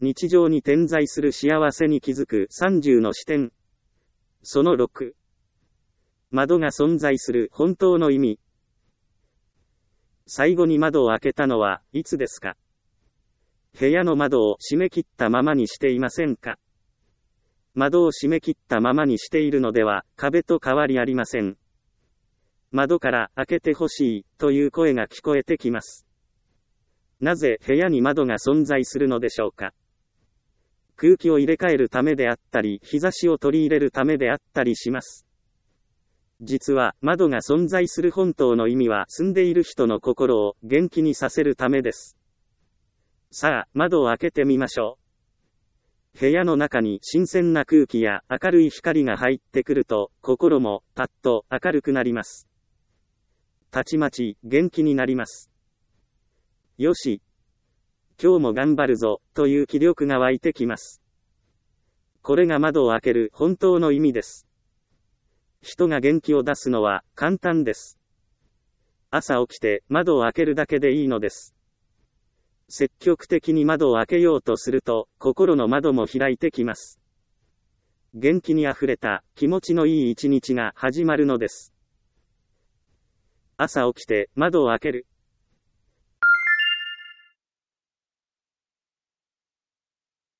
日常に点在する幸せに気づく30の視点。その6。窓が存在する本当の意味。最後に窓を開けたのはいつですか？部屋の窓を閉め切ったままにしていませんか？窓を閉め切ったままにしているのでは、壁と変わりありません。窓から開けてほしいという声が聞こえてきます。なぜ部屋に窓が存在するのでしょうか？空気を入れ替えるためであったり、日差しを取り入れるためであったりします。実は、窓が存在する本当の意味は、住んでいる人の心を元気にさせるためです。さあ、窓を開けてみましょう。部屋の中に新鮮な空気や明るい光が入ってくると、心もパッと明るくなります。たちまち元気になります。よし、今日も頑張るぞ、という気力が湧いてきます。これが窓を開ける本当の意味です。人が元気を出すのは簡単です。朝起きて窓を開けるだけでいいのです。積極的に窓を開けようとすると、心の窓も開いてきます。元気にあふれた、気持ちのいい一日が始まるのです。朝起きて窓を開ける。